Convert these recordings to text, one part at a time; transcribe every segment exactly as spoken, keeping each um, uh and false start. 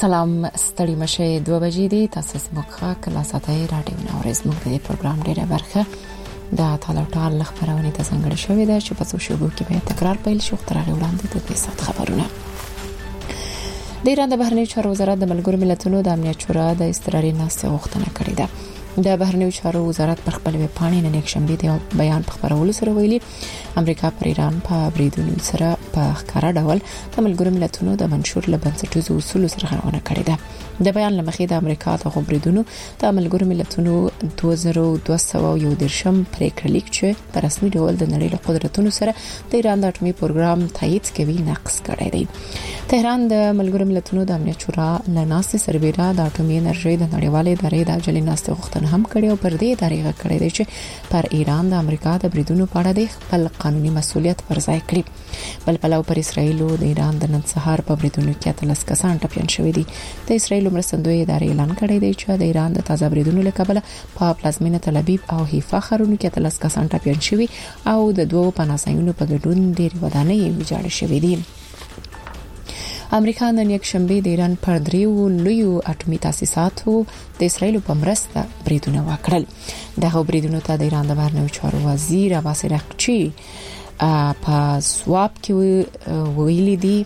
سلام ستړي مشه دوه بجې دي تاسو زموږه کلا ساتي رادیو نورز موږ د پروګرام ډیره برخه د ټاله خبرونه ته څنګه شوې ده چې په څو شوبو کې به تکرار پیل شو تر هغه وړاندې د دې سات خبرونه د ایران د بهرنیو چارو وزارت د ملګرو ملتونو د امنیت شورا د استقراري ناستې غوښتنه کړې ده. د بهرنیو چارو وزارت پر خپل ویب پاڼې نن یک شنبه د بیان په خبرولو سره ویلي امریکا پر ایران په بریدونو سره په ښکارا ډول د ملګرو ملتونو د منشور له بنسټیزو اصول سره غوښتنه کړې ده. د بیان لمخې د امریکا د بریدونو د ملګرو ملتونو دوه زره دوه سوه یو درشم پریکړه لیک چې په رسمي ډول د نړۍ له قدرتونو سره د ایران د اټومي پروګرام تایید کوي نقض کړی دی. تهران د ملګرو ملتونو د امنیت شورا له ناستې سربېره د اټومي انرژي د نړیوالې ادارې د اجلې ناستې غوښتنه هم کړې او پر دې ادارې کړې دی چې پر ایران د امریکا د بریدونو په اړه د خپل قانوني مسؤلیت پر ځای کړي. بل پلو پر اسرایل او د ایران د نن سهار په بریدونو کې اتلس کسان ټپيان شوي دي. د اسرایل مرستندوی ادارې اعلان کړی دی چې د ایران د تازه بریدونو له کبله په پلازمینه تل ابیب او حیفا ښارونو کې اتلس کسان ټپيان شوي او د دوه پناهځایونو په ګډون ډېر ودانۍ ویجاړ شوې دي. امریکا نن یک شنبه د ایران پر دریو لویو اټومي تاسیساتو د اسرایل په مرسته بریدونه وکړل. دغه بریدونو ته د ایران د بهرنیو چارو وزیر عباس راقچی په ځواب کې ویلي دي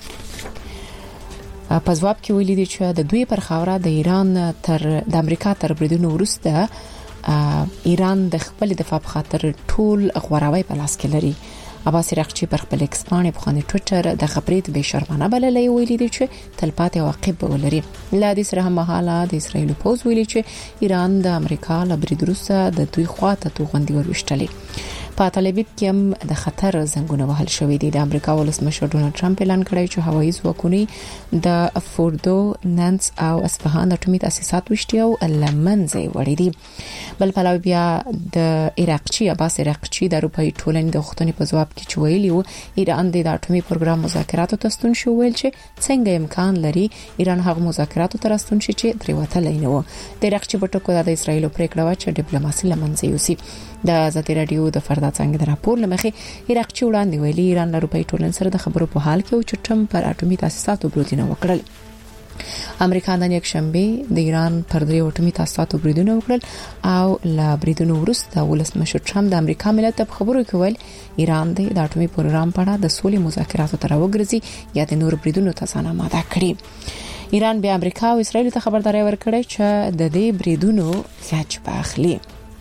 په ځواب کې ویلي دي چې د دوی پر خاوره د ایران تر د امریکا تر بریدونو وروسته ایران د خپل دفاع په خاطر ټول غوراوی په لاس کې لري. عباس راقچی پر خپل ایکس باندې په خانه ټوئیټر د خبرې به شرمانه بللې ویلي دي چې تلپاتې واقع به ولري. لا د سره هم حاله د اسرایل پوز ویلي چې ایران د امریکا له برید وروسته د دوی خواته توغندي وروشتلې. په تل ابیب کې هم د خطر زنګونه وهل شوې دي. د امریکا ولسمشر ډونالد ټرمپ اعلان کړی چې هوایي ځواکونه د فوردو، نانس او اصفهان اټومي تاسیسات وشتي او لمنځه وړي دي. بل پلو بیا د عراقچی عباس عراقچی د اروپאי ټولنې د غوښتنې په ځواب کې ویلي و ایران د اټومي پروګرام مذاکراتو ته ستون شو ویل چې څنګه امکان لري ایران هغه مذاکراتو ته ستون شي چې درواتل نه و. د عراقچی په ټکو د اسرایل پریکړه و چې ډیپلوماسي لمنځه یوسي. د ازادي رادیو د فردا څنګه د راپور لمخې عراقچی وړاندې ویلي ایران له اروپאי ټولنې سره د خبرو په حال کې او چې ټرمپ پر اټومي تاسیساتو بریدونه وکړل. امریکا نن یک شنبه د ایران پر دریو اټومي تاسیساتو بریدونه وکړل او له بریدونو وروسته ولسمشر ټرمپ د امریکا ملت په خبرو کې ویل ایران د اټومي پروګرام په اړه د سولې مذاکراتو تر وګرځي یا د نور بریدونو ته ځان آماده کړي. ایران بیا امریکا او اسرائیل ته خبرداري ورکړه چې د دې بریدونو خاج باخلي.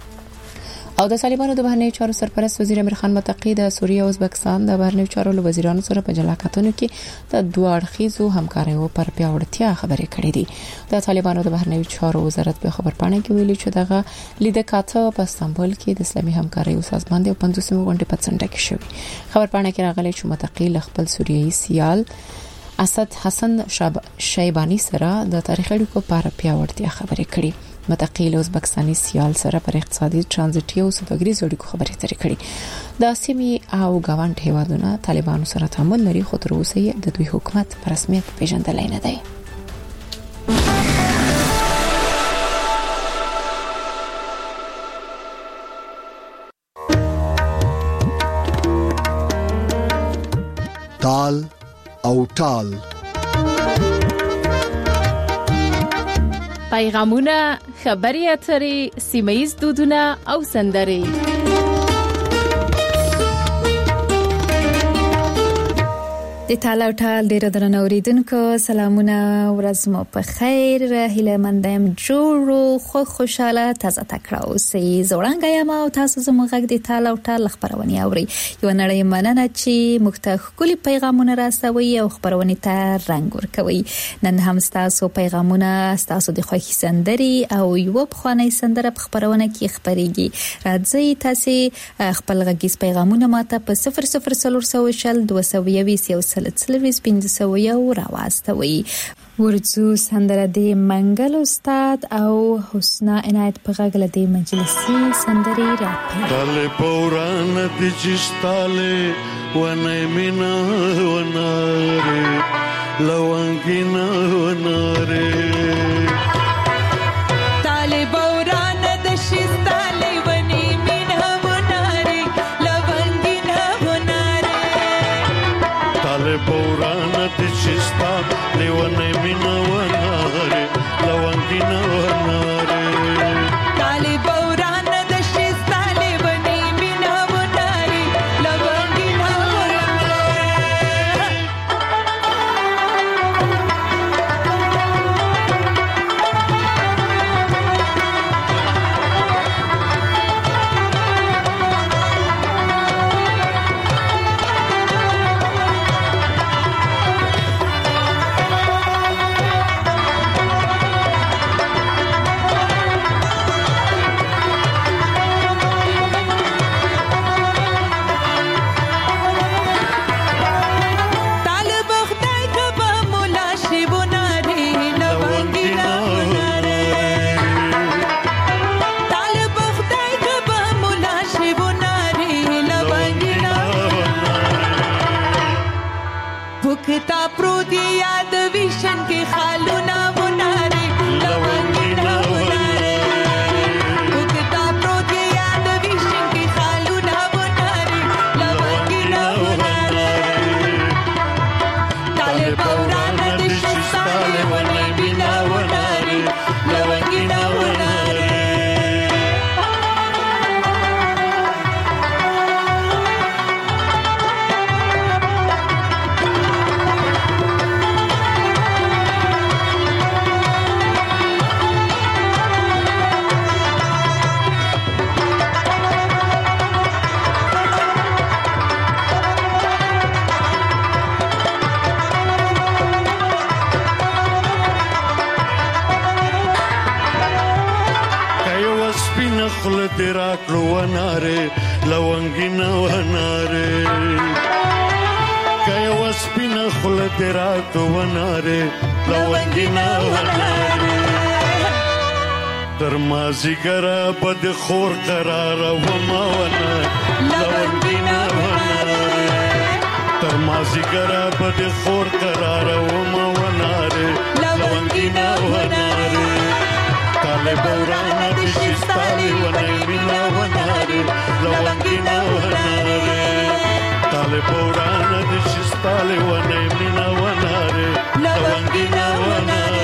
او د طالبانو د بهرنیو چارو سرپرست وزیر امیر خان متقی د سوریه او ازبکستان د بهرنیو چارو له وزیرانو سره په جلا کتنو کې د دوه اړخیزو همکاریو پر پیاوړتیا خبرې کړې دي. د طالبانو د بهرنیو چارو وزارت په خبرپاڼه کې ویلي چې دغه لیدکاته په استانبول کې د اسلامي همکاریو سازمان د پنځوسمې غونډې په څنډه کې شوې. خبرپاڼه کې راغلي چې متقی له خپل سوریایي سیال اسد حسن شیبانی سره د تاریخي اړیکو پر پیاوړتیا خبرې کړې. متقی له ازبکستاني سیال سره پر اقتصادي ترانزیټي او سوداګریز اړیکو خبرې اترې کړې. د سیمې او ګاونډ هیوادونو طالبانو سره تعامل لري خو تر اوسه د دوی حکومت په رسمیت پیژندل نه دی. تال او ټال پیغامونه، خبري اترې، سیمه‌ییز دودونه او سندرې. د تاله او ټال ډیره درنه اوریدونکو سلامونه، ورځ مو په خیر، هیله مند یم جوړو خو خوشاله تازه تکړه اوسئ. زوړنګ یم او تاسو زموږ غږ د تاله او ټال خبرونه اورئ. یو نړۍ مننه چې موږ ته ښکلي پیغامونه راستوي او خبرونه ته رنګ ورکوي. نن هم تاسو پیغامونه، تاسو د خوښي سندري او یو بخواني سندره په خبرونه کې خبريږي. راځي تاسو خپل غږیز پیغامونه ماته په صفر صفر صفر شل دوه سوه یویشت سلویز پنځه سوه یو راواستوي. ورځو سندره د منګل استاد او حسنا عنایت په غږ له دې مجلسي سندري راپې. تاله پوران د جستاله ونه مینا وناره لوانګینا وناره تاله پوران د شستاله ونه مینا وناره لوانګینا وناره تاله پوران د شستاله ونه مینا وناره لونګینا وناره طالب وران د شستاله ونی مینا وناري لونګینا भुखता प्रोत याद विशन के खालूना बुनारे लवंगिना बुनारे भुखता प्रोत याद विशन के खालूना बुनारे लवंगिना बुनारे ताले पौराना दिशस्ताले वने बिना बुनारे लवंगिना बुनारे خل دراکلو وناره لونګینا وناره کای وسپینا خل دراکلو وناره لونګینا وناره تر مازیګرا بد خور قرار و ما ونه لونګینا وناره تر مازیګرا بد خور قرار و ما وناره لونګینا وناره طالب ورانه د شستاله ونی مینا وناره لونګینا وناره طالب ورانه د شستاله ونی مینا وناره لونګینا وناره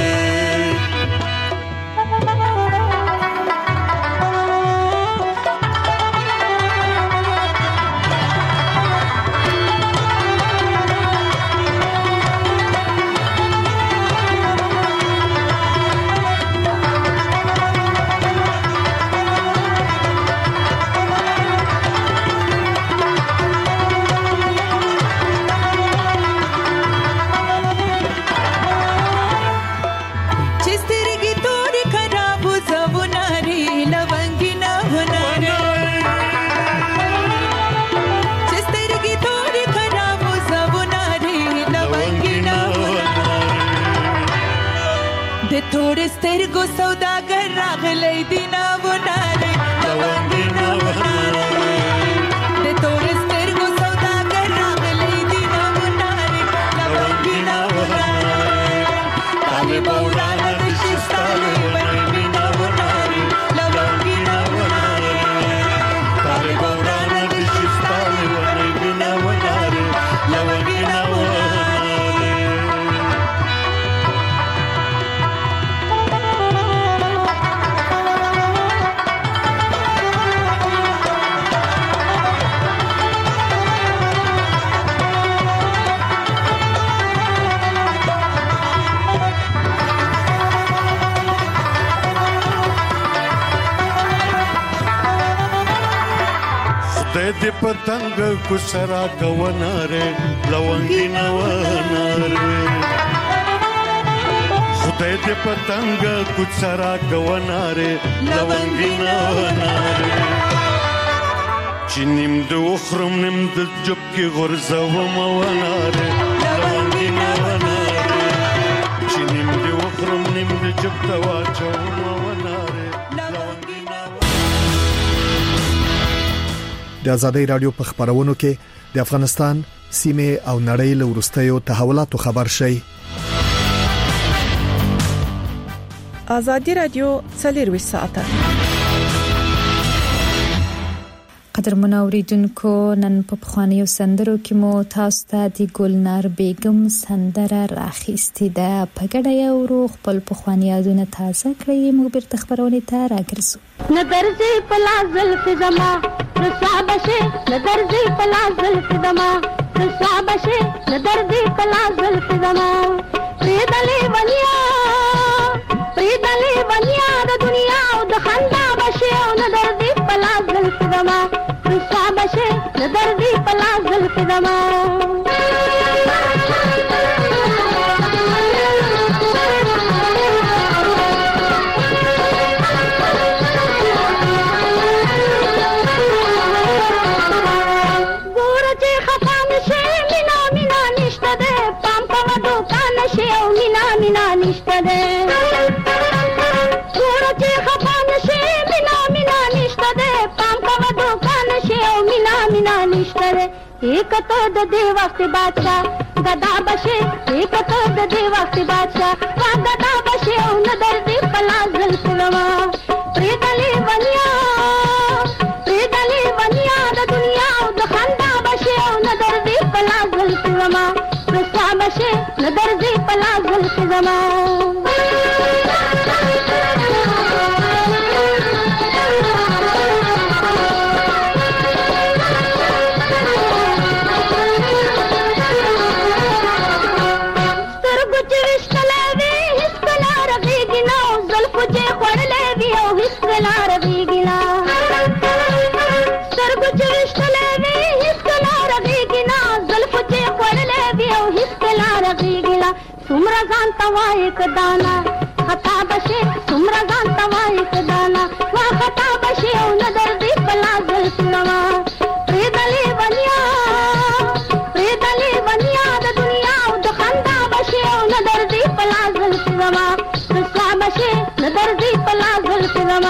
थोड़े سترګو سوداګر راغلی دینا وناره لونګینا وناره د थोड़े سترګو سوداګر راغلی دینا وناره لونګینا وناره طالب ورانه د شستاله ونی مینا وناره لونګینا وناره طالب ورانه د شستاله ونی مینا وناره لونګینا وناره د پتنګ کو سرا کووناره لونګینا وناره خدای دې پتنګ کو سرا کووناره لونګینا وناره چنیم د وخرم نیم د جب کې غرزه و موناره لونګینا وناره چنیم د وخرم نیم د جب تواچو موناره د آزادۍ رادیو په خبرونو کې د افغانستان سیمه او نړۍ له ورستیو تحولاتو خبر شي. آزادۍ رادیو څلور ساعته قدرمن اوریدونکو نن په پخوانیو سندرو کې مو تاسو ته د ګلنار بیگم سندره راخیستې ده. په ګډه یو روح خپل پخوانی یادونه تازه کړئ. موږ بیرته خبرونه ته راګرځو. نظرزي پلازل فزما رسابشه نظرزي پلازل فزما رسابشه نظرزي پلازل فزما پریدلې ونیا پریدلې ونیا د دنیا او د خندا بشه او نظرزي پلازل فزما رسابشه نظرزي پلازل فزما एक तो द देवा से बादशाह गदा बशे एक तो द देवा से बादशाह वा गदा बशे उन दर्दी पलाजल फुलवा प्रेदली वनिया प्रेदली वनिया द दुनिया द खंदा बशे उन दर्दी पलाजल फुलवा रसा बशे न दर्दी पलाजल फुलवा सुमरा जान तवा एक दाना खता बशे सुमरा जान तवा एक दाना वा खता बशे उन दर्दी पलाजल सुनवा प्रेदली वनिया प्रेदली वनिया द दुनिया द खंदा बशे उन दर्दी पलाजल सुनवा रसा बशे न दर्दी पलाजल सुनवा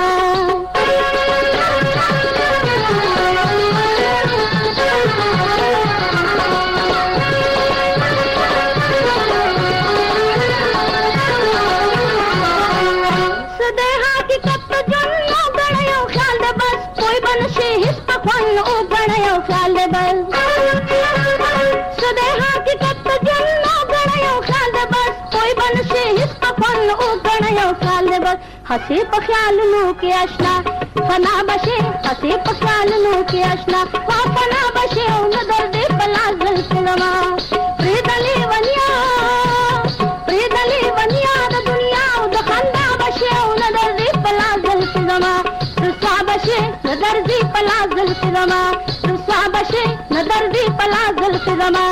हसी पख्याल नो के आशना फना बशे हसी पख्याल नो के आशना वा फना बशे उन दर्दे पलाजल सुनवा प्रेदली वनिया प्रेदली वनिया द दुनिया द खंदा बशे उन दर्दे पलाजल सुनवा रसा बशे न दर्दी पलाजल सुनवा रसा बशे न दर्दी पलाजल सुनवा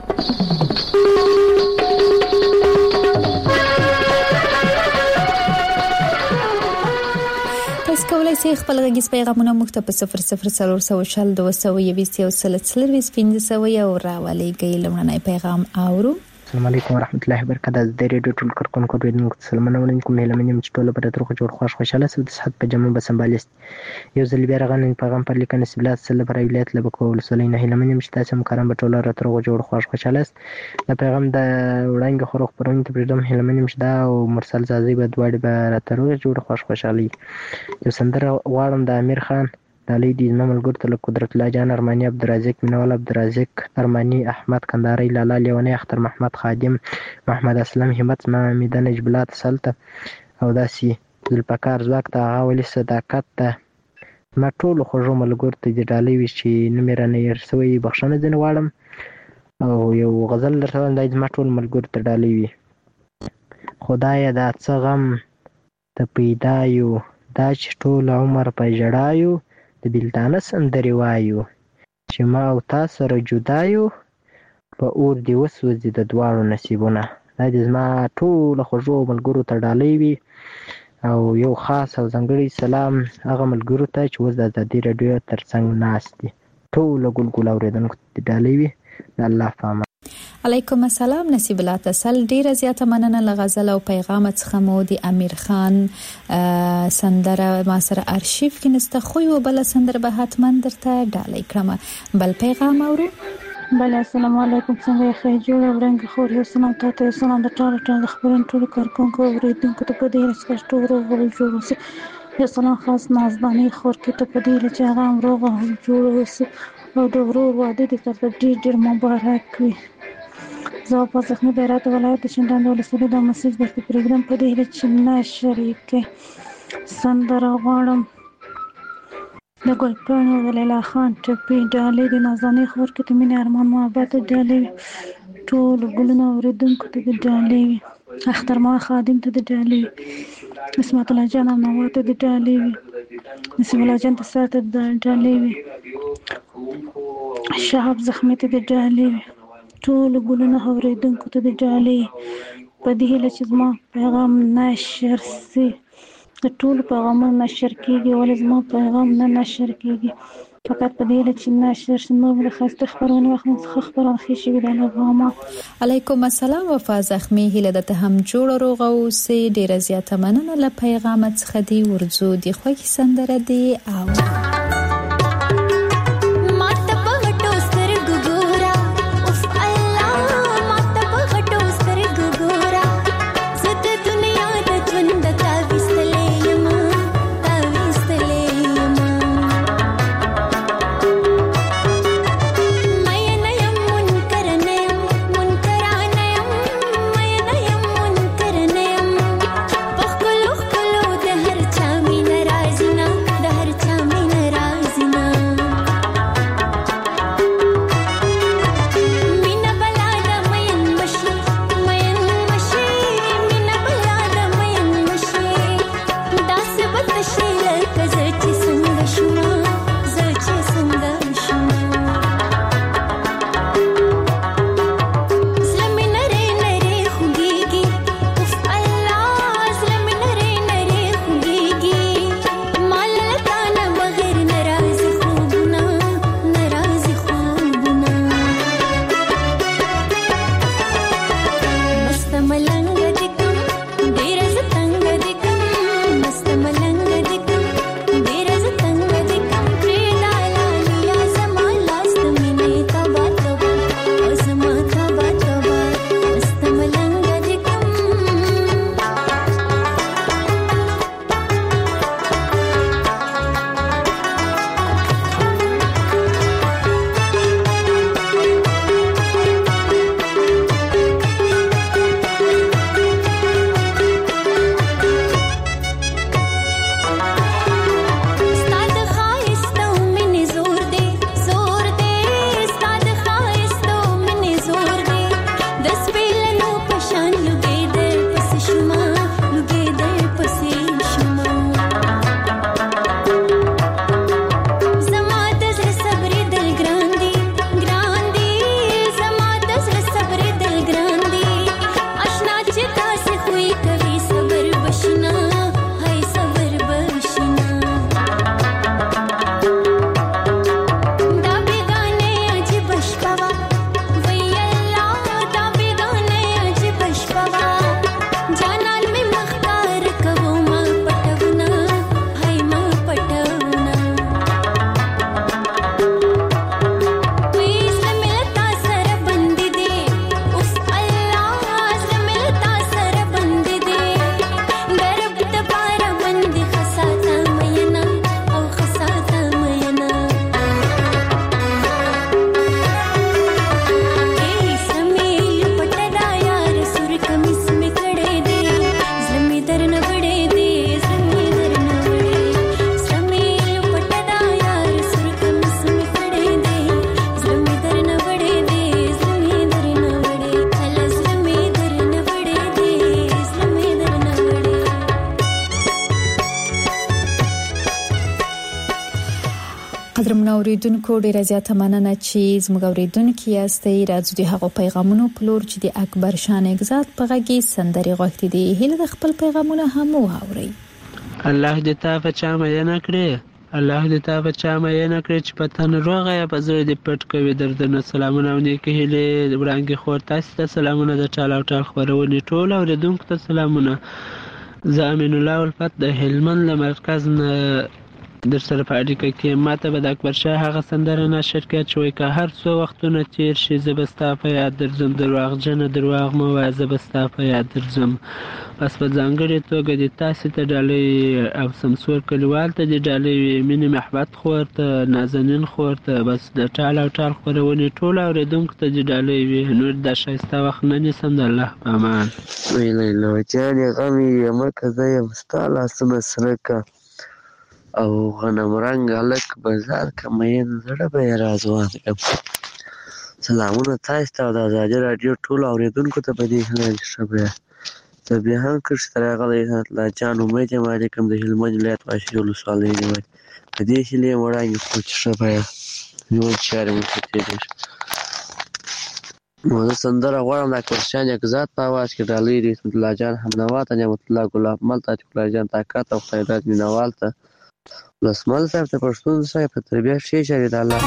کولای شئ خپل غږیز پیغامونه موږ ته په صفر صفر څلور سوه شل دوه سوه یویشت یو سل څلرویشت پنځه سوه یو راولېږئ. لومړنی پیغام اورو. السلام علیکم ورحمت الله وبرکاته. د ریډیو ټول کارکونکو ډیرنګ سلامونه ولیکم. هله منیم چې ټول پر تر خو جوړ خوش خوشاله سو د صحت په جمع به سمبالست یو ځل بیا غنن پیغام پر لیکنه سبلات سره پر ویلات لبه کول سولینه هله منیم چې تاسو مکرم به ټول را تر خو جوړ خوش خوشاله است. د پیغام د وړاندې خو خبرونه ته پرېدم هله منیم چې دا او مرسل زازي به دواړي به را تر جوړ خوش خوشالي. یو سندره غواړم د امیر خان دالی دی نمل ګورته له قدرت الله جان ارمانی عبدالرزاق منول عبدالرزاق ارمانی احمد کنداری لالا لیونی اختر محمد خادم محمد اسلم همت محمد نجبلات سلطه او داسي ذوالفقار زواک ته غاولي صداقت ته ما ټول خوږو ملګرو ته ډالۍ وي چې نوم رانه ير سوی بخښنه ځنه واړم او یو غزل درته وایم ما ټول ملګرو ته ډالۍ وي. خدای دا څه غم ته پیدا یو دا چې ټول عمر په جړایو د بلتانه سندرې وایو چې ما او تا سره جدا یو په اور دې وسوځي د دواړو نصیبونه. دا د زما ټولو خوږو ملګرو ته ډالۍ وي او یو خاص او ځانګړی سلام هغه ملګرو ته چې اوس د ازادي راډیو تر څنګ ناست دي. ټولو ګلګل اورېدونکو ته ډالۍ وي. د الله په امان. علیکم السلام. نصیب الله تسل ډیره زیاته مننه له غزل او پیغام څخه مو د امیر خان سندره ما سره ارشیف کې نسته خو یو بل سندره به حتما درته ډالۍ کړم. بل پیغام اورو. بله السلام علیکم. څنګه یې ښه جوړ ورنګ خور یو سلام تاسو ته سلام د ټول ټول خبرون ټول کارکونکو اوریدونکو ته په دې سپشتو ورو جوړ اوسه یو سلام خاص نازدانې خور کې ته په دې هیله چې هغه هم روغه او جوړه اوسي او د ورور واده دې درته ډېر ډېر مبارک وي. زه په زخمي بیرات ولایت د شینډنډ ولسوالۍ دا مسیج درته پرېږدم په دې هیله چې نشر یې کړئ. سندره غواړم د ګلپاڼې او د لیلا خان ټپي ډالۍ د نازدانې خور کې ته مینې ارمان محبت ډالۍ وي. ټولو ګلونه اورېدونکو ته د ډالۍ وي. اخترمان خادم ته د ډالۍ وي. اسمت الله جان او نوا ته د ډالۍ وي. نصیب الله جان ته سره ته د ډالۍ وي. شهاب زخمي ته د ډالۍ وي. ټولو ګلونه اورېدونکو ته د ډالۍ په دې هیله چې زما پیغام نشر سي. د ټولو پیغامونه نشر کېږي ولې زما پیغام نه نشر کېږي فقط په دې هیله چې نشر شي. نور د ښایسته خپرونې وخت څخه خپرونه ښې شوي د الله علیکم السلام وفا زخمي هیله د ته هم جوړ روغه اوسې. ډیره زیاته مننه له پیغام څخه دی ورځو دی خوږی سندره دی او قدرمن اوریدونکو ډیره زیاته مننه چې زموږ اوریدونکو یاستئ. راځو د هغو پیغامونو په لور چې د اکبر شان اگزاد په غږی سندري غوښتي دي. هیله د خپل پیغامونه هم واوري. الله دې تا په چا مې نه کړې، الله دې تا په چا مې نه کړې چې په تن روغه یا په زړه دې پټ کوي دردونه. سلامونه او نیکه هیله وړاندې خور تاسو ته سلامونه د ټال او ټال خبرونه ټول اوریدونکو ته سلامونه. زه امین الله الفت د هلمند له مرکز نه در سره په اړیکه کې ماته به د اکبر شاه هغه سندره نشر کړه چې وایي که هر څو وختونه تیر شي زه به ستا په یاد درځم، درواغجنه درواغ مه وایه زه به ستا په یاد درځم. بس په ځانګړې توګه د تاسې ته ډالۍ او سمسور کلیوال ته د ډالۍ وي، مینې محبت خور ته، نازنین خور ته، بس د ټال او ټال خپرونې ټولو اورېدونکو ته د ډالۍ وي. نور دا ښایسته وخت نه نیسم، د الله په امان. وی لیلا جانې غم یې مکه زه یم ستا لاسونه سره که او غنم رنګ هلک بازار که مین زړه به یې راځوان کړم. سلامونه تاسو ته او د ازادي راډیو ټولو اورېدونکو ته په دې هیله چې ښه به یاست. زه بیا هم کښې ته راغلی حضرت الله جان امید یم علیکم د هلمند ولایت واشي ولسوالۍ نیولې په دې هیلې یم وړاندې کړو چې ښه به یاست، ژوند چارې مو ښه تېرېږي. نو زه سندره غواړم د اکبرشاه نیکزاد په اواز کې ډالۍ د حکمت الله جان حمنوا ته، نعمت الله ګلاب مل ته، عتیق الله جان طاقت او خیرات مینوال ته، ولسمل صاحب ته، پښتون صاحب په تربیه ښې چارې د الله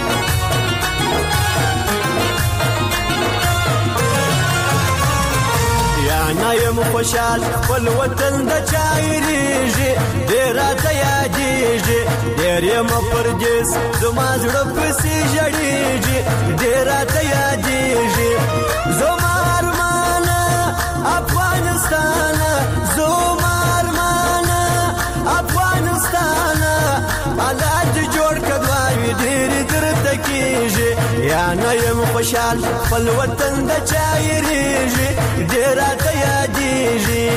نه یم خوشحال خپل وطن د چا هېرېږي، ډېر راته یادېږي، ډېر یم پردیس زما زړه پسې ژړېږي، ډېر راته یادېږي زما ارمانه افغانستانه، زما ارمانه افغانستانه، الله دې جوړ کړه دعاوې ډېرې درته کېږي. یا نه یم خوشحال خپل وطن د چا هېرېږي، ډېر راته یادېږي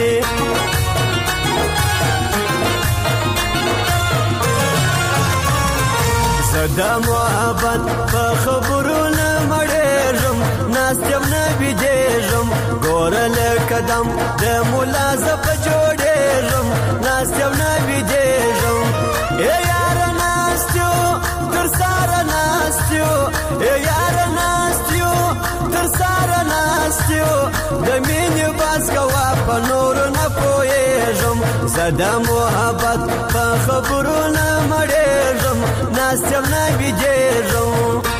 زه د محبت په خبرو نه مړېږم، ناست یم نه بېدېږم، ګوره له قدم د ملا زه په جوړېږم، ناست یم نه بېدېږم ای یاره ناست یو تر ساره ناست یو، ای یاره ناست یو تر ساره ناست یو، د مینې بس کوه په نورو نه پوهېږم، زه د محبت په خبرو نه مړېږم، ناست یم نه بېدېږم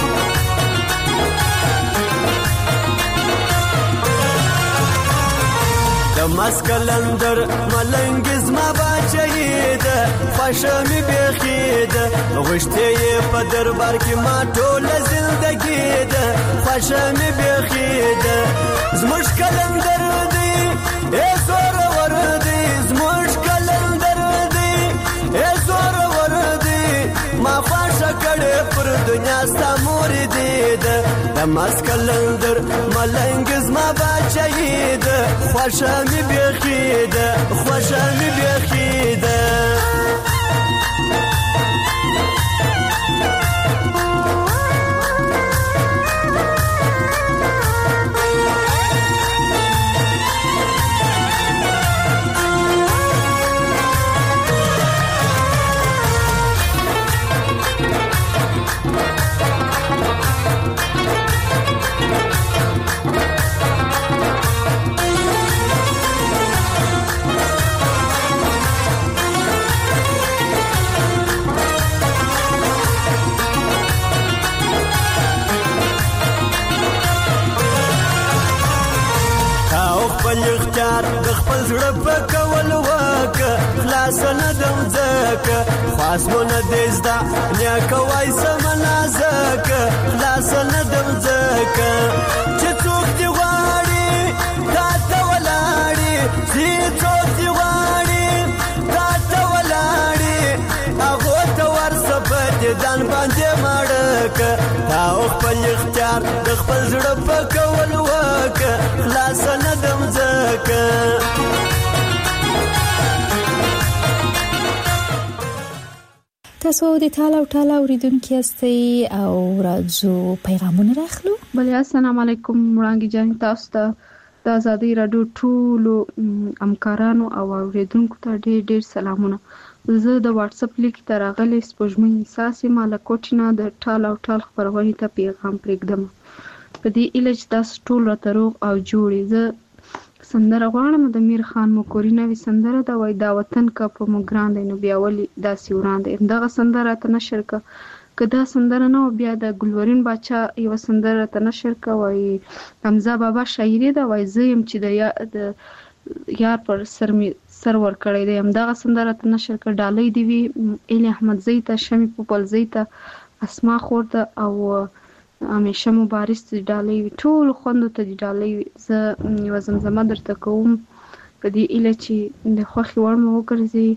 د مسکلندر ملنګ زما باچهی ده، خوښه مې بیخي ده، غوښتې یې په دربار کې ما ټوله زندګي ده، خوښه مې بیخي ده زموږ کلندر دی ای زورور دی، زموږ کلندر دی ای زورور دی، ما خوښه کړې پر دنیا ستا مور دی ده، د مسکلندر ملنګ زما باچهی ده، خوښه مې بیخي ده، خوښه مې بیخي ده خپل اختیار د خپل زړه په کول وکه، خلاص نه دم ځکه خاص مو نه دی زده نیکه وای سمه نازکه، خلاص نه دم ځکه چې څوک دې غواړي تا ته ولاړي، چې څوک دې غواړي تا ته ولاړي، هغو ته ورسه په دې ځان باندې مړکه، تا خپل اختیار د خپل زړه په کول وکه، خلاص نه دم ځکه تاسو د ټال او ټال اوریدونکو یاستئ او راځو پیغامونه راخلو. بله السلام علیکم وړانګې جان، تاسو ته د ازادي راډیو ټولو همکارانو او اوریدونکو ته ډېر ډېر سلامونه. زه د واتس اپ لیک ته راغلی سپوږمۍ احساس یم له کوټې نه د ټال او ټال خپرونې ته پیغام پرېږدم په دې هیله چې تاسو ټول راته روغ او جوړ یې. زه سندره غواړم د میر خان مکوري نوې سندره ده، وایي دا وطن که په مو ګران دی نو بیا ولې داسې وران دی. همدغه سندره راته نشر که که دا سندره نه وه بیا د ګلورین باچا یوه سندره راته نشر که، وایي حمزه بابا شاعري ده، وایي زه یم چې د یا د یار پر سر می سر ور کړی دی. همدغه سندره ته نشر کړ ډالۍ دی وی الی احمد زی ته، شمی پوپل زی ته، اسما خور ته او همیشه مبارز ته ډالۍ وی. ټول خوندو ته ډالۍ وی. زه یو زمزمه درته کوم په دې اله چې د خوښي وړ مو وګرځي.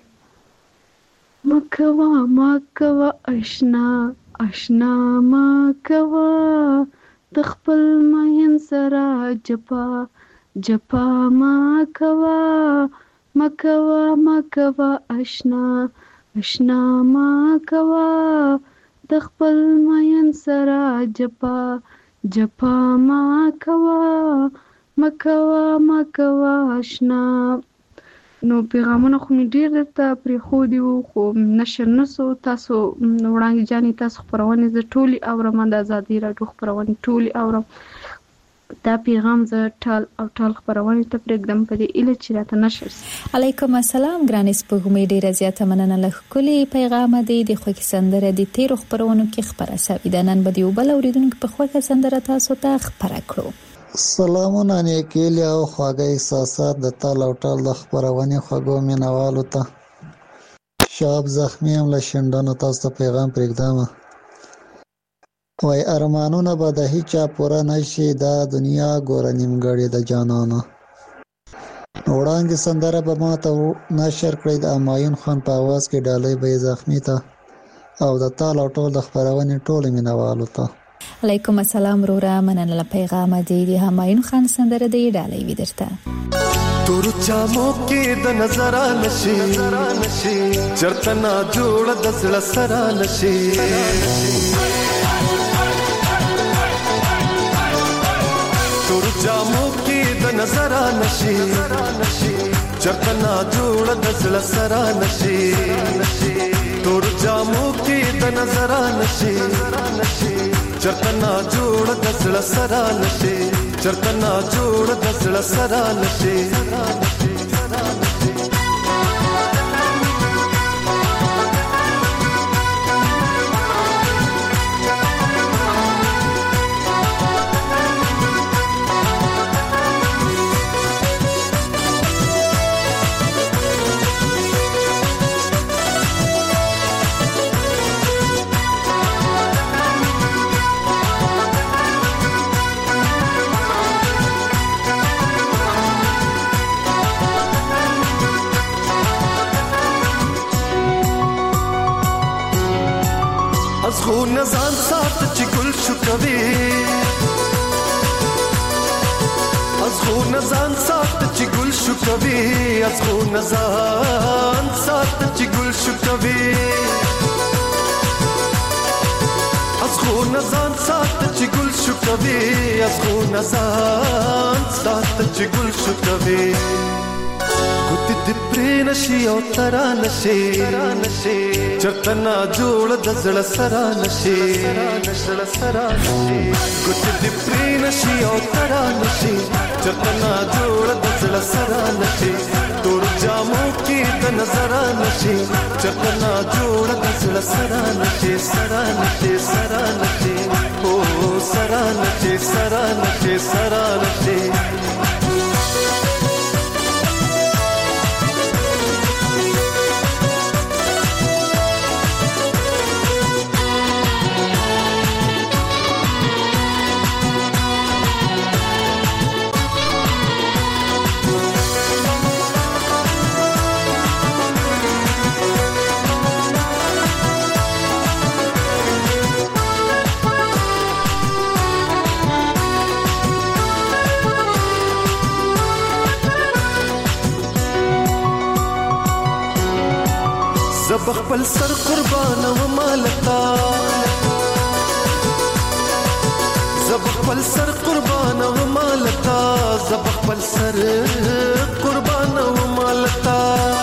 مکوا مکوا اشنا اشنا مکوا د خپل مین سره جپا جپا مکوا مکوا مکوا اشنا اشنا مکوا د خپل مین سره جپا جپا مکوا مکوا مکوا اشنا. نو پیغامونه خو مې ډېر درته پرېښودي وو خو نشر نه سو. تاسو وړانګې جانې تاسو خپرونې زه ټولې اورم، د ازادي راډیو خپرونې ټولې اورم. دا پیغام زه ټال او ټال خپرونې ته پرېږدم په دې ایله چې راته نشر سي. علیکم السلام ګرانې سپوږمۍ، ډېره زیاته مننه له ښکلي پیغامه دی. د خوښې سندره د تیرو خپرونو کې خپره سوې ده. نن به د یو بل اورېدونکي په خوښه سندره تاسو ته خپره کړو. سلامونه نیکیلی او خواږه احساسات د تال او ټال د خپرونې خوږو مینوالو ته. شاب زخمی هم له شنډانو تاسو ته پیغام پرېږدم. وای ارمانونه به د هیچا پوره نشي، دا دنیا ګوره نیمګړې د جانانه. وړاندې سندره به ما ته نشر کړئ د همایون خان په اواز کې. ډالۍ به یې زخمی ته او د تال او ټال د خپرونې ټولو مینوالو ته. علیکم السلام رورا، مننه له پیغامه دی. د همایون خان سندره دی ډالۍ وی درته. تور چامو کې د نظر نشي چرته نا جوړ د زړه سره نشي. تور چامو کې د نظر نشي چرته نا جوړ د زړه سره نشي. تور چامو کې د نظر نشي چرته نا جوړ د زړه سره نشي. چرته نا جوړ د زړه سره نشي. ازغو نزان سات چې ګل شو کوي. ازغو نزان سات چې ګل شو کوي. ازغو نزان سات چې ګل شو کوي. ازغو نزان سات چې ګل شو کوي. ازغو نزان سات چې ګل شو کوي. ګوت دې پرې نشي او ترا نشي چرته نا جوړ د زړه سره نشي. ګوت دې پرې نشي او ترا نشي چرته نا جوړ د زړه سره نشي. تور جامو کې د نظر نشي چرته نا جوړ د زړه سره نشي. سره نشي سره نشي او سره نشي سره نشي سره نشي. زب خپل سر قربان و مالتا. زب خپل سر قربان و مالتا. زب خپل سر قربان و مالتا.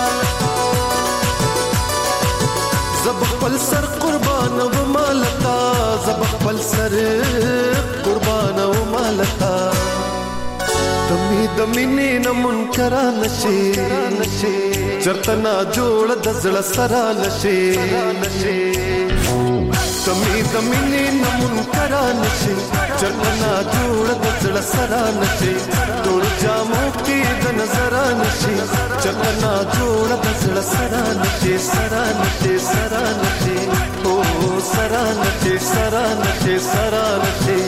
زب خپل سر قربان و مالتا. زب خپل سر قربان و مالتا. دمی دمی نه منکر نشي چرته نا جوړ د زړه سره نشي. دمی مینې نمون کرا نشي چرنا جوړ د زړه سره نشي ټول جامو کې د نظر نشي چرنا جوړ د زړه سره نشي سره نشي سره نشي او سره نشي سره نشي سره نشي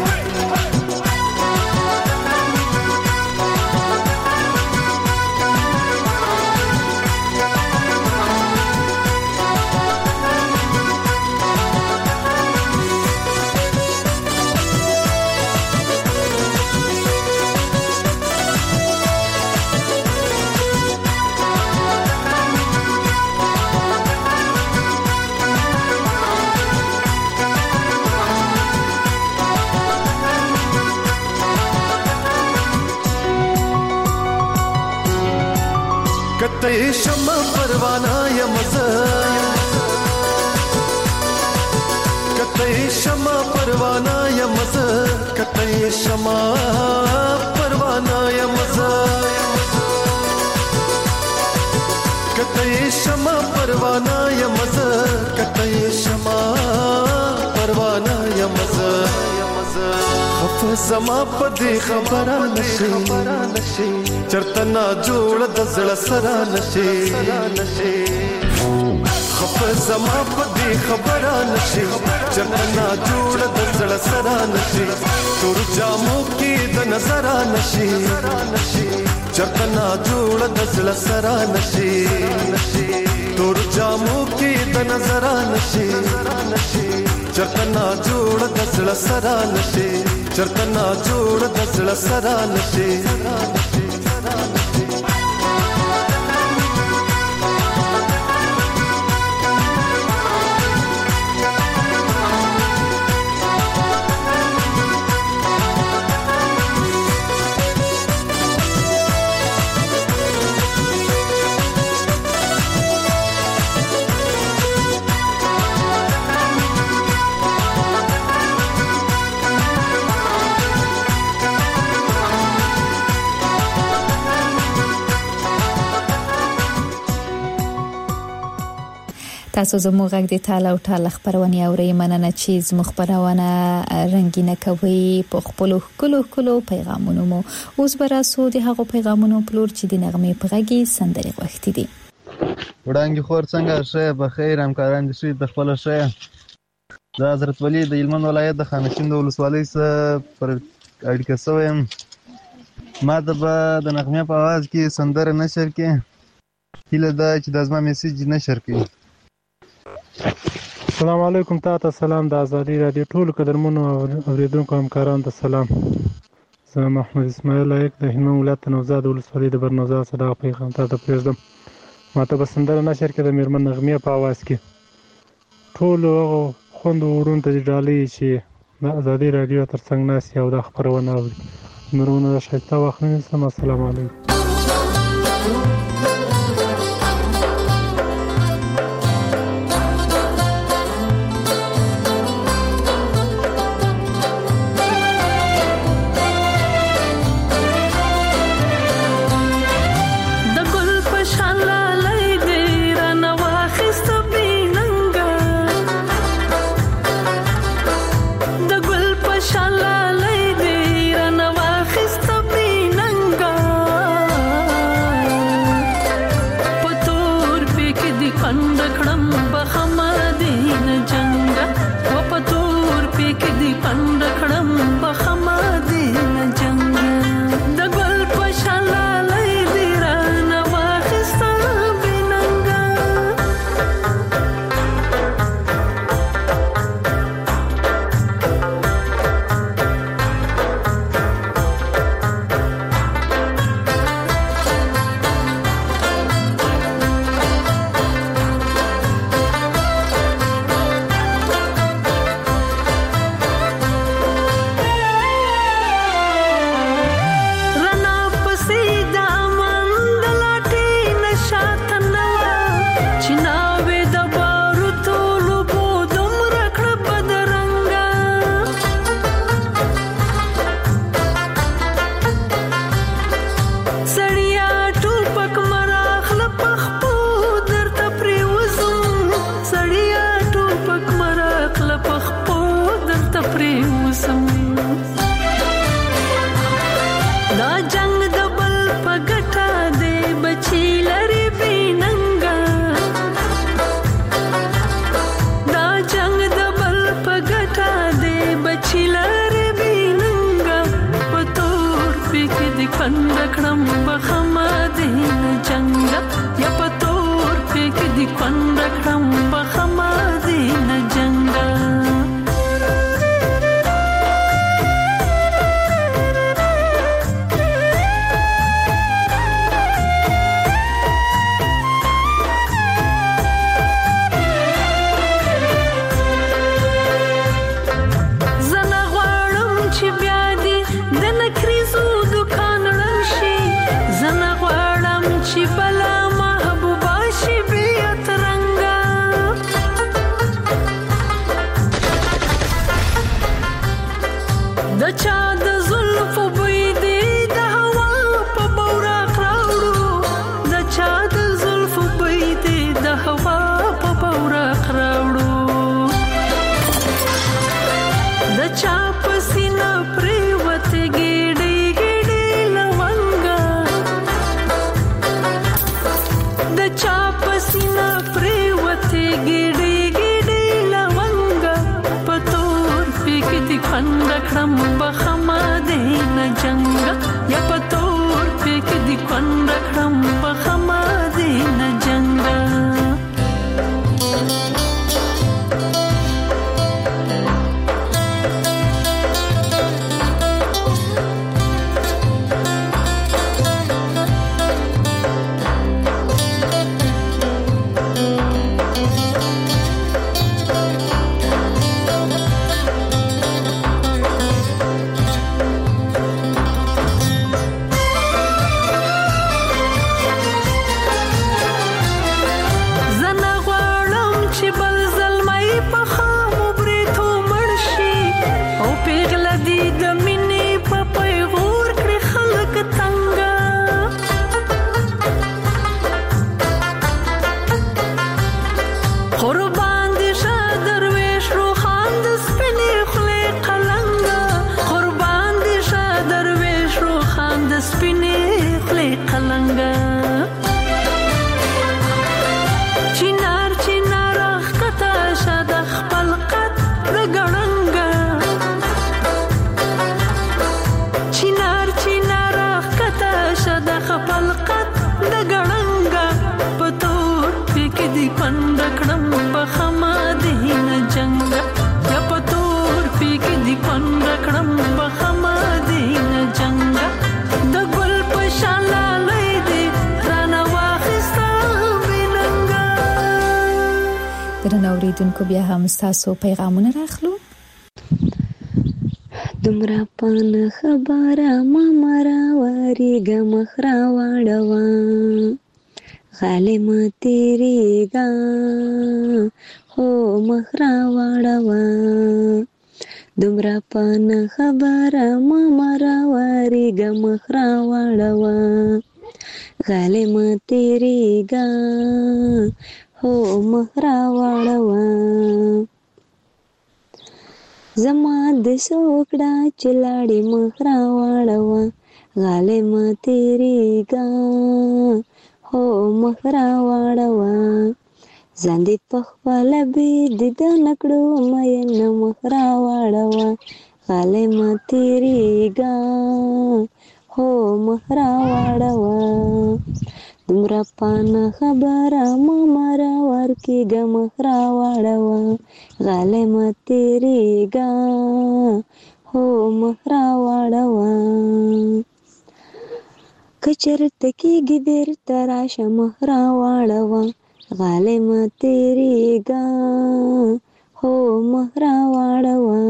کته شمع پروانه یم زه کته شمع پروانه یم زه کته شمع پروانه یم زه کته شمع پروانه یم زه کته شمع پروانه یم زه زما پدې خبره نشي چرته نا جوړ د زړه سره نشي خف زما پدې خبره نشي چرته نا جوړ د زړه سره نشي تور جامو کې د نظر نشي چرته نا جوړ د زړه سره نشي تور جامو کې د نظر نشي چرته نا جوړ د زړه سره نشي چرته نا جوړ د زړه سره نشي تاسو زموږ غږ د ټال او ټال خبرونه اورئ مننه چې زموږ خبرونه رنگینه کوي په خپل کلو کلو پیغامونو مو اوس براسو د هغو پیغامونو پلور چې د نغمې په غږی سندري غوښتي دي وړاندې خور څنګه شه په خیر همکاران دي شي د خپل شه د حضرت ولی د هلمند ولایت د خانشین د ولسوالۍ سره پر اړیکه سوم ما د نغمې په आवाज کې سندره نشر کې هله دا چې د ازما میسج نشر کې السلام علیکم تاسو سلام د ازادي رادیو ټول قدرمنو اوریدونکو همکارانو ته سلام زه محمد اسماعیل لایق د هلمند ولایت نوزاد ولسوالۍ د برنوزاد صداق پیغام ته پرېږدم ماته به سندره نشر کې د میرمن نغمې په आवाज کې ټول خوند ورون ته ډالۍ چې د ازادي رادیو ترڅنګ ناس یو د خبرونه اوري نورونه شایسته وخت نیسم السلام علیکم Shala lay de rana wa khista binanga پرې وسم دا جنگ د بل په ګټه دی بچی لري بیننګا دا جنگ د بل په ګټه دی بچی لري بیننګا په تور پکې د کند کړم بخما دین جنگ یا په تور پکې د کند کړم بخما دین جنگ اوریدونکو بیا هم تاسو پیغامونه راخلو دمرا پان خبره ما مرا واری گمخرا واړوا غالم تیریگا هو مخرا واړوا دمرا پان خبره ما مرا واری گمخرا واړوا غالم تیریگا هو مخرا واړوا زما د سوکړه چلاړې مخرا واړوا غالم تیریگا هو مخرا واړوا ځان دې په خپل بيد د نکړو مې نه مخرا واړوا غالم تیریگا هو مخرا واړوا دمرا پان خبره ما مرا ورکی گمخرا واړوا غالم تیریگا هو مخرا واړوا کچرت کیږي بیرته راشه مخرا واړوا غالم تیریگا هو مخرا واړوا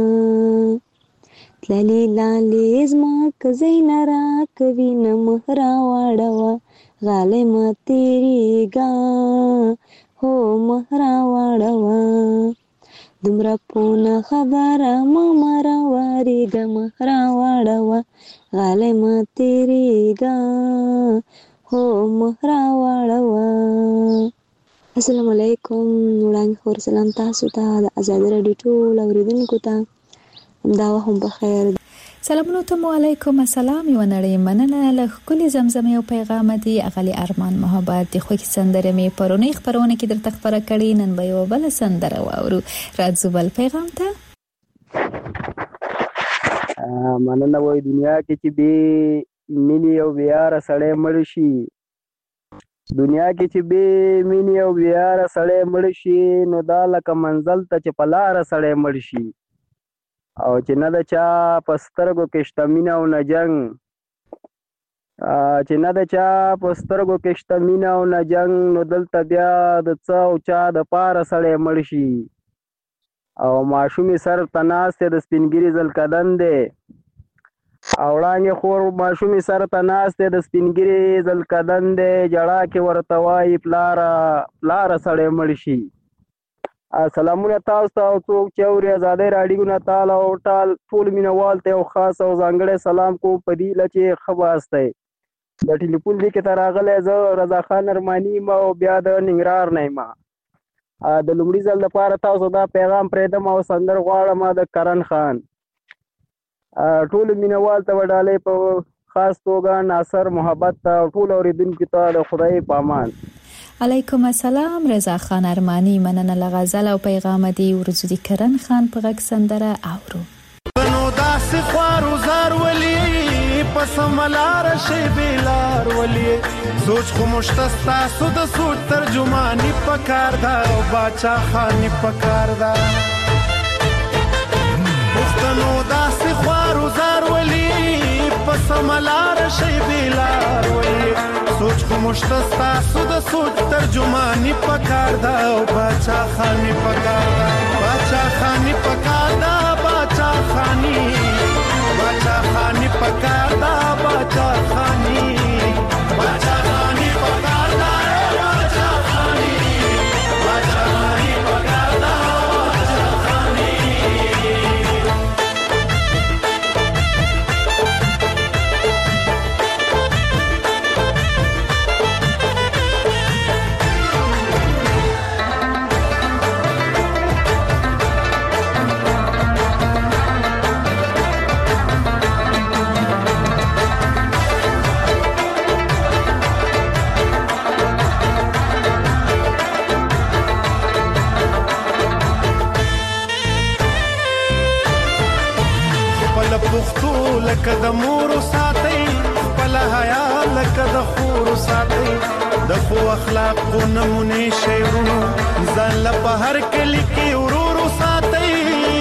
تللی لالی زما کزین را کوي نه مخرا واړوا غالم تیریگا هو مخرا واړوا دمرا پونه خبره ما مرا واریګه مخرا واړوا غالم تیریگا هو مخرا واړوا. السلام علیکم. وړاندې خور سلام تاسو ته د آزاد رادیو ټول اوریدونکو ته. دا هم بخیر. سلامونه ته علیکم السلام یو نړۍ مننه له کلی زمزمې او پیغام دی اغلی ارمان محبت د خو کې سندره می پرونی خبرونه کې درته خبره کړي نن به یو بل سندره واورو راځو بل پیغام ته. مننه وای دنیا کې چې به مینی او بیار سړی مړ شي دنیا کې چې به مینی او بیار سړی مړ شي نو دا لکه منزل ته چې پلار سړی مړ شي او چې نه د چا پسترګو کې شته مینه او نه جنگ چې نه د چا پسترګو کې شته مینه او نه جنگ نو دلته بیا د څه او چا د پاره سړی مړ شي او ماشومې سر ته ناست د سپینګیري زلکدن دی او وړانګې خور ماشومې سر ته ناست د سپینګیري زلکدن دی جړا کې ورته وایي پلاره پلاره سړی مړ شي. سلامونه تاسو ته او څوک چې اوري ازادۍ راډیو نه تعالی او ټال ټول مینوال ته او خاص او ځانګړی سلام کو په دې لچې ښه واسطه د ټلیفون دې کې ته راغلی زه رضا خان ارماني یم او بیا د ننګرهار نه یم. د لومړي ځل لپاره تاسو دا پیغام پرېږدم او سندر غواړم د کرن خان ټولو مینوال ته وډالۍ په خاص توګه ناصر محبت ته ټول اورېدونکو ته د خدای په امان. علیکم السلام رضا خان ارمانی مننه له غزل او پیغام دی ورزو دی کرن خان په غږ سندره اورو. نو داسې خوارو زار ولی پس ملار شی بیلار ولی سوچ خو مشتستا سود سوچ ترجمانی پکار دا او باچا خانی پکار دا پښتنو داسې خوارو زار ولی پس ملار شی بیلار ولی سوچ خو مشتستا سود سوچ ترجمانی پکار دا او باچا خانی پکار دا باچا خانی پکار دا باچا خانی باچا خانی پکار دا باچا خانی باچا خانی پکار دا باچا خانی باچا خانی پکار دا باچا خانی. پښتو لکه د مور ساتي خپل حیا لکه د خور ساتي د خو اخلاق نمونه شیرونو ځان له بهر کلی کې ورور ساتي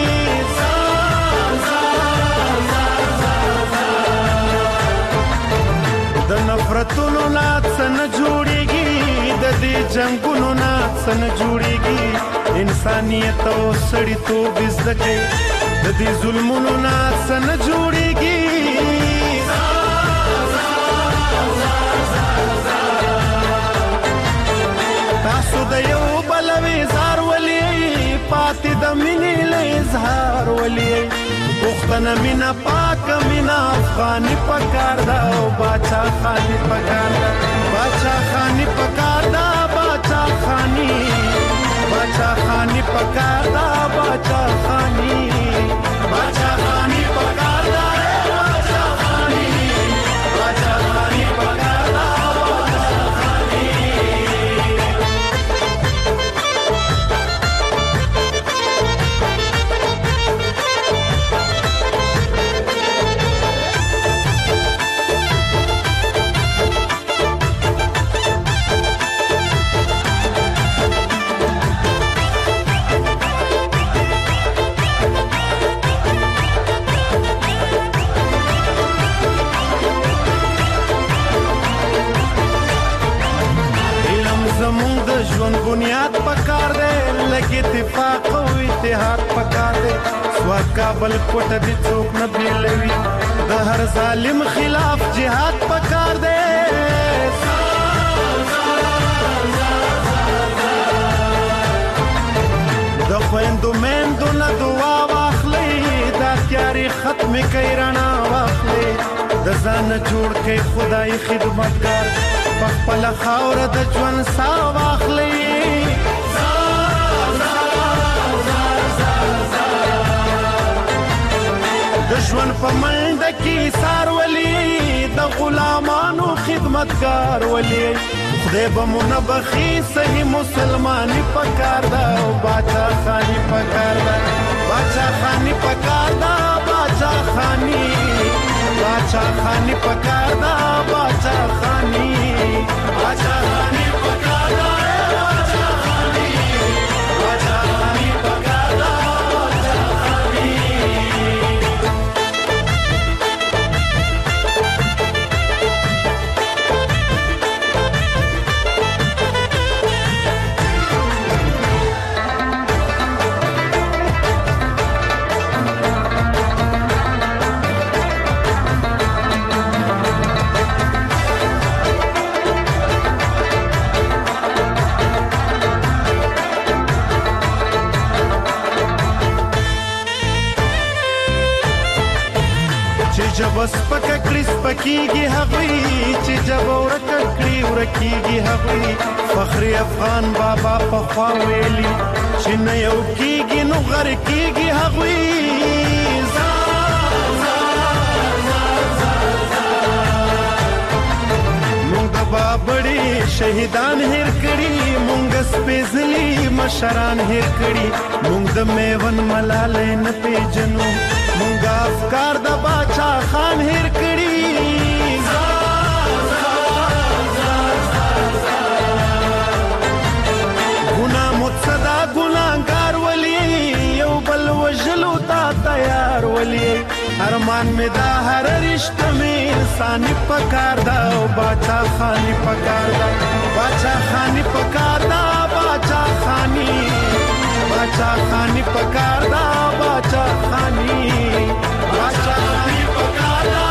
د نفرتونو نات سن جوړيږي د دې جنگونو نات سن جوړيږي انسانيت او سړیتوب زده د دې ظلمونو نه څه نه جوړېږي تاسو د یو بل وزار ولي پاتې د مینې له اظهار ولي پښتنه مینا پاک مینا افغاني پکار دا او باچا خاني پکار دا باچا خاني پکار دا باچا خاني باچا خاني پکار دا باچا خاني باچا خاني پکار دا باچا خاني باچا خاني پکار دا باچا خاني. بنیاد پکار دے لگے اتفاق او اتحاد پکار دے سوا کابل کوټه دي څوک نه بیلوي د هر ظالم خلاف جهاد پکار دے د خويندو مندو نه دعا واخلي دا تیاری ختم کوي رڼا واخلي د ځان جوړ کوي خدای خدمتګار خپل خاور د ژوند سا واخلي د ژوند په منډه کې سار ولي د غلامانو خدمتګار ولي خدای به مو نه بخي صحیح مسلماني پکار ده او باچا خاني پکار ده باچا خاني پکار ده باچا خاني باچا خاني پکار ده باچا خاني باچا خاني پکار ده باچا خاني باچا خاني پکار ده باچا خاني جب سپک کړي سپکیږي هغوی چې جب ورک کړي ورکیږي هغوی فخر افغان بابا په خوا ویلي چې نه یو کیږي نو غر کیږي هغوی مونږ د بابړي شهیدان هیر کړي مونږ سپېڅلي مشران هیر کړي مونږ د میون ملالۍ نه پیژنو مونږ افکار د باچا خان هیر کړي ګناه متصدا ګناهګار ولي یو بل وژلو ته تیار ولي ارمان مې دا هر رشته مې انساني پکار ده او باچا خاني پکار ده باچا خاني پکار ده باچا خاني باچا خاني پکار ده باچا خاني باچا خاني پکار ده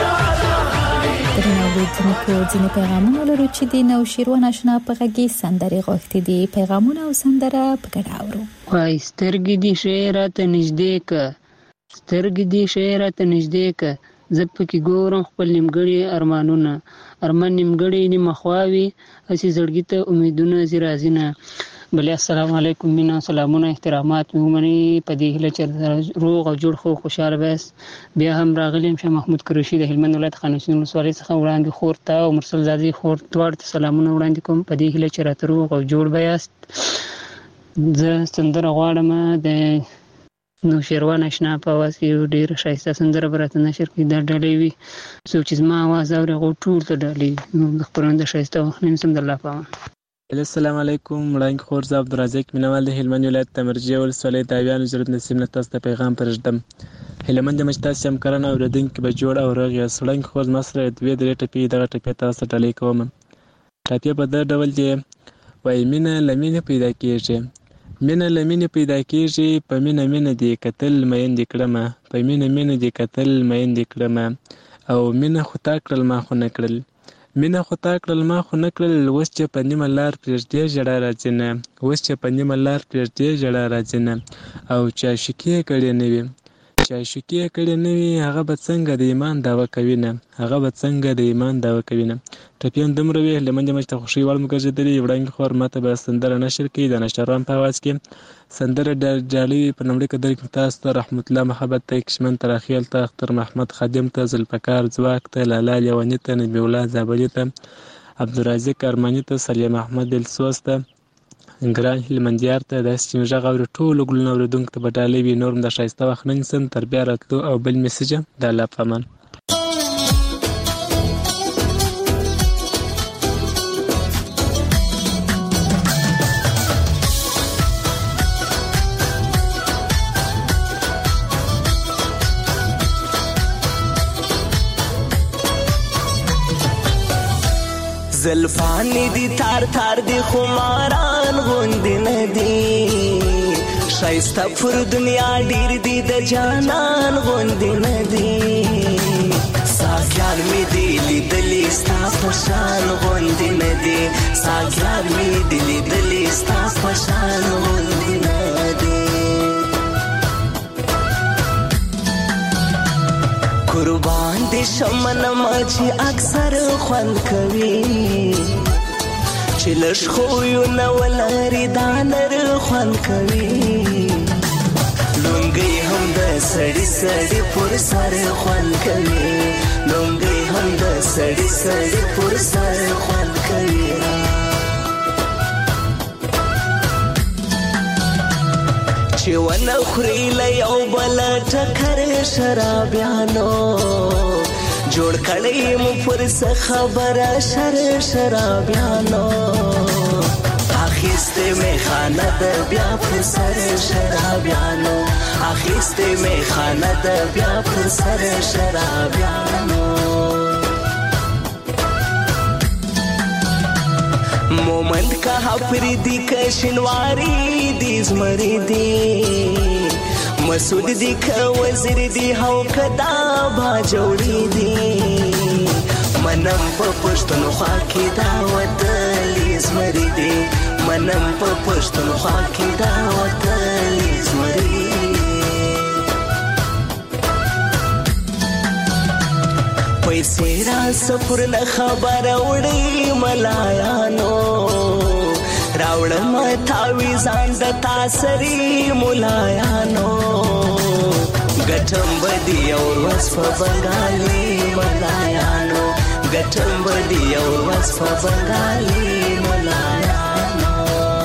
درنو لیدونکو ځینې پیغامونه لرو چې د نو شیروان آشنا په غږی سندرې غوښتي دي پیغامونه او سندره په ګډه اورو وای سترګې دي شعرات نږدې ک سترګې دي شعرات نږدې ک زه پکې ګورم خپل نیمګړي ارمانونه ارمان نیمګړي نیمه خواوي اسی زړګي ته امیدونه زی رازینه بلې السلام علیکم مینا سلامونه احترامات مومني په دې هله چې روغ او جوړ خو خوشاله بس بیا هم راغلم شه محمود قریشي د هلمند ولایت خانشین ولسوالۍ څخه وړاندې خور ته او مرسل زادي خور دواړو ته سلامونه وړاندې کوم په دې هله چې راته روغ او جوړ بیاست زه سندره غواړم د نو شیروان آشنا په واس یو ډیر ښایسته سندره براته نشر کې د ډلې وي څوک چې زما आवाज اوري غو ټول ته ډلې نو د خبرونده ښایسته وخت نیم سم د الله پامه السلام علیکم وړاندې خور زه عبدالرزاق مینوال د هلمند ولایت تمرجه ولسوالۍ د اویانو ضرورت نصیب نه تاسو ته پیغام پرېږدم هلمند د مجتاز همکاران اورېدونکي به جوړ او رغ یاست وړاندې خور زما سره دوې درې ټپې دغه ټپې تاسو ته ډالۍ کوم ټپې په دغه ډول دی وایي مینه له مینې پیدا کېږي مینه له مینې پیدا کېږي په مینه مینه دې کتل میندې کړمه په مینه مینه دې کتل میندې کړمه او مینه خو تا کړل ما خو نه کړل مینه خو تا کړل ما خو نه کړل اوس چې په نیمه لار پرېږدې ژړا راځي نه اوس چې په نیمه لار پرېږدې ژړا راځي نه او چې عاشقي یې کړې نه وي چې عاشقي یې کړې نه وي هغه به څنګه د ایمان دعوه کوي نه هغه به څنګه د ایمان دعوه کوي نه ټپې هم دومره وي هلمند مچ ته خوښۍ وړ مو ګرځېدلې وړاندې خور ماته به سندره نشر کوي د نشران په اواز کې سندره ډالۍ په لومړي قدر کې تاسو ته رحمت الله محبت ته کشمن تراخیل ته اختر محمد خادم ته ذوالفقار ځواک ته لالا لیوني ته نبی الله زابلي ته عبدالرازق ارماني ته سلیم احمد دلسوز ته ګران هلمندیار ته داسې چې مې غږ اوري ټولو ګلونه اورېدونکو ته به ډالۍ وي نور هم د ښایسته وخت نه نیسم تر بیا راتلو او بل میسج د الله په امان زلفانی دی تار تار دی خماران غوندی ندی شایسته پر دنیا ډیر دی د جانان غوندی ندی ساګیان می دی لیدلی ستا پشان غوندی ندی ساګیان می دی لیدلی ستا پشان غوندی ندی قربان دي شمن ماچی اکثر خوند کوي چې لږ خو یو نو لري دانر خوند کوي لونګي هم د سړی سړی پر سر خوان کوي لونګي هم د سړی سړی پر سر خوان کوي چې ونه خوري له یو بل ټکر شرابیانو جوړ کړی مو پر څه خبره شر شرابیانو اخیسته می خانه د بیا پر سر شرابیانو اخیسته می خانه د بیا پر سر شرابیانو مومند کا حفری دی کشنواری دی زمری دی مسعود دی که وزیر دی هاو کدا با جوړی دی منم په پښتون خوا کې دا وتلی زمری دی منم په پښتون خوا کې دا وتلی زمری پیسې را سفر نه خبر وړي ملایانو راوړم تاوی ځان د تاسری ملایانو ګټم بدی او وصف بنگالي ملایانو ګټم بدی او وصف بنگالي ملایانو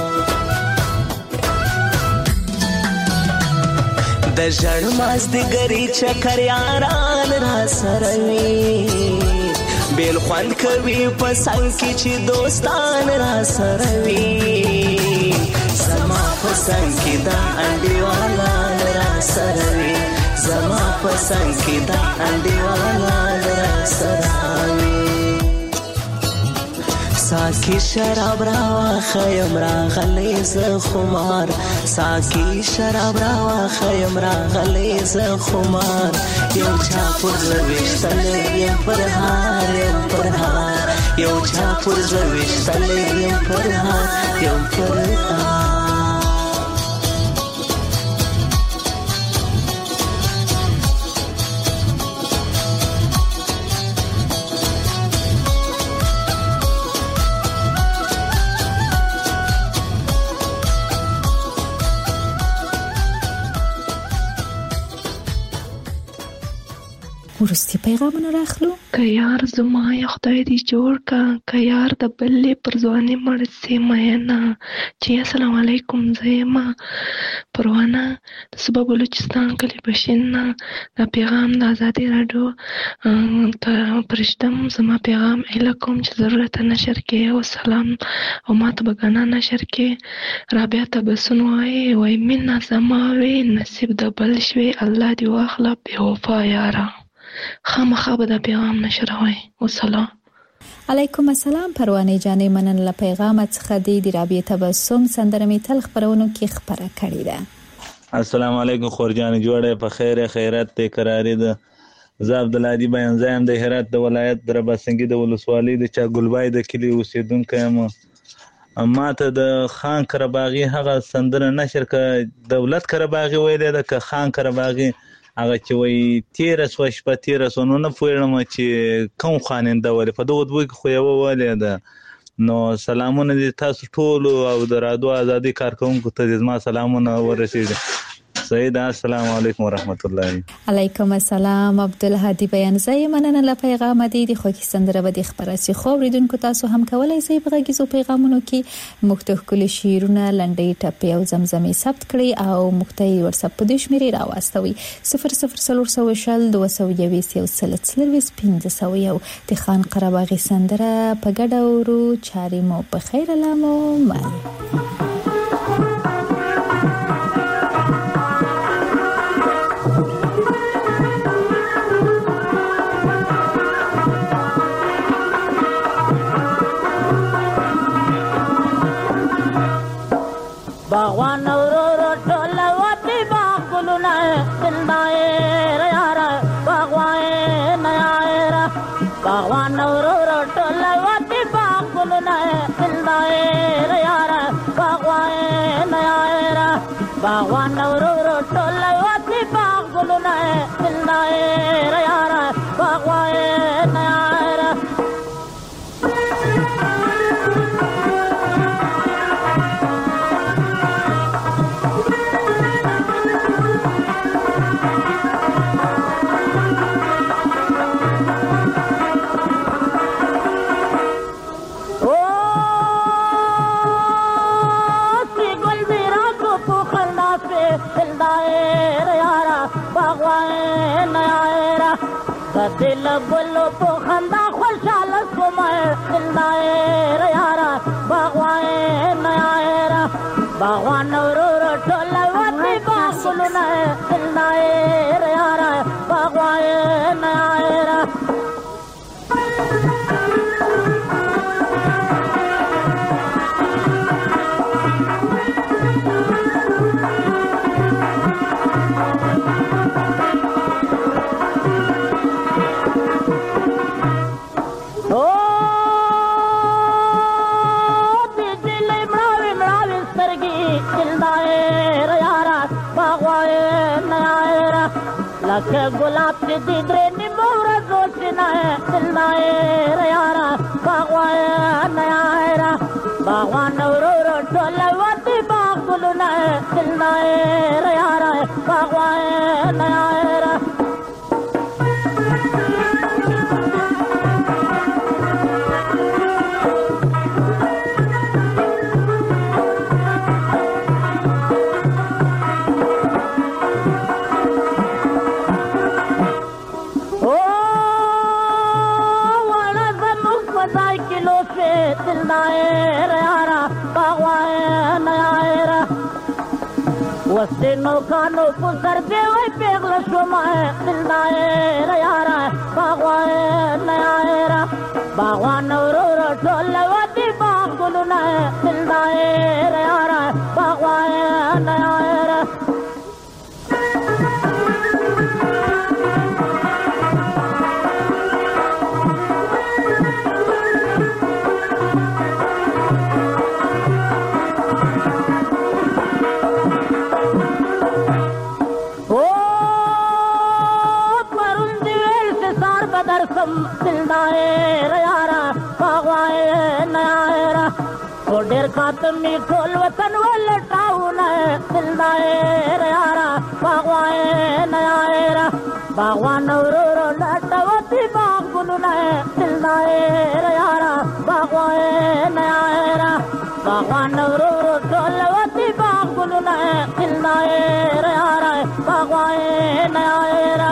د ژړ ماز د ګری چکر یاران را سروي بیل خوان کوي پسنګ کې چې دوستان را سروي زما پسنګ کې دا انډیوالا را سروي زما پسنګ کې دا انډیوالا را سروي ساکی شراب راوا خیم را غلی ز خمار ساکی شراب راوا خیم را غلی ز خمار یو چا پر زویشتل یم پر هار یم پر هار یو چا پر زویشتل یم پر هار یم پر هار ورستی پیغامونه راخلو که یار زما یا خدای دی جوړ کا که یار د بلې پر ځواني مړ سي مینا چې السلام علیکم زما پروانه د صوبه بلوچستان کلی بشین دا پیغام د ازادي رادیو ته پرشتم زما پیغام الکم چې ضرورت نشر کې او سلام او ماته بغانا نشر کې رابعه تبسن وای وای مینا زما وی نصیب د بل شوي الله دی واخله به وفا یارا خامخا به د پیغام نشروي والسلام علیکم السلام پروانه جانې منن له پیغام څخه د رابعه تبسم سندره می تل خبرونو کې خبره کړې ده السلام علیکم خورجان جوړه په خیر خیرت ته قراری ده زه عبد الهادي بیان زایم د هرات د ولایت د رباسنګي د ولسوالۍ د چا ګلبای د کلی اوسیدونکو یم ماته د خان کرباغي هغه سندره نشر ک دولت کرباغي ویل ده ک خان کرباغي هغه چې وای تیر سو شپه تیر سو نو نه پوهیږم چې کوم خاننده ولې په دغه دوی خو یو ولې ده نو سلامونه دي تاسو ټول او د رادیو ازادي کارکونکو ته زما سلامونه ورسېږي سید السلام علیکم ورحمت الله علیکم السلام عبد الهادي بیان زای مننه له پیغام دی د خوږی سندره به د خبرسي خو ریدونکو تاسو هم کولای شئ په غږیزو پیغامونو کې مختلف کلی شیرونه لنډي ټپي او زمزمي ثبت کړئ او مختي واتساپ په دې شمیرې راوستوي صفر صفر صفر صفر شل دوه سوه یویشت یو سل څلوېښت پنځه سوه یو د خان قرباغي سندره په ګډه ورو چاري مو په خیر لامو مل باغوان اورو ټول وتی باغ ګلونه زندای یارا باغوان یارا باغوان اورو ټول وتی باغ ګلونه زندای یارا باغ बागवाए नयारा दिल गुलो तो खंदा खुशहाल सुमय दिलदाए यारा बागवाए नयारा बागवान रो रो टोलवती बागुल न दिलदाए यारा बागवाए नयारा लखे गुलाब की दिदरे निमोरा जोशना है दिलनाए यारा बागवाए नयारा बागवान रो रो टोलवती बागुल न दिलनाए यारा बागवाए नयारा वस्तिनो कानो पुसर देवे पेगल सुमाए दिलनाए यारा बागवाए नयारा बागवान रो रो टोलवती बागुल न दिलनाए यारा बागवाए नयारा दिलदाए यारा बागवाए नयारा छोडेर का तुमी ढोल वतन वाले टाउन है दिलदाए यारा बागवाए नयारा बागवान रो रो लटवती बागुल न दिलदाए यारा बागवाए नयारा बागवान रो रो ढोलवती बागुल न दिलदाए यारा बागवाए नयारा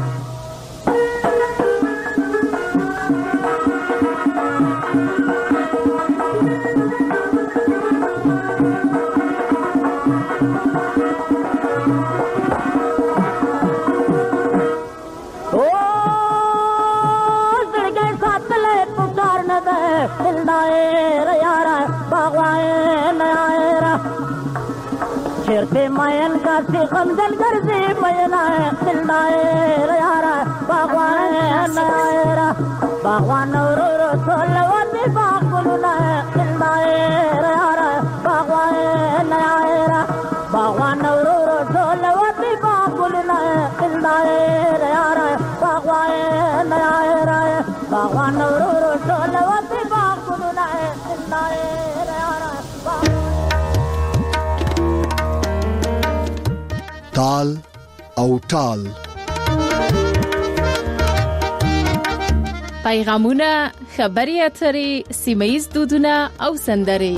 शेरते मयन का सिखम जल कर से मयना है दिलदाए यारा बागवाए नयारा बागवान रो रो टोलवती बागुल न दिलदाए यारा बागवाए नयारा बागवान रो रो टोलवती बागुल न दिलदाए यारा बागवाए नयारा बागवान रो रो टोलवती बागुल न दिलदाए यारा ताल او ټال پیغامونه خبري اترې سیمایي دودونه او سندرې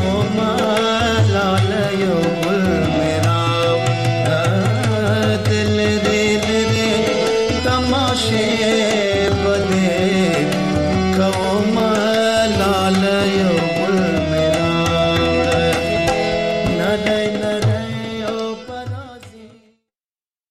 दिल شي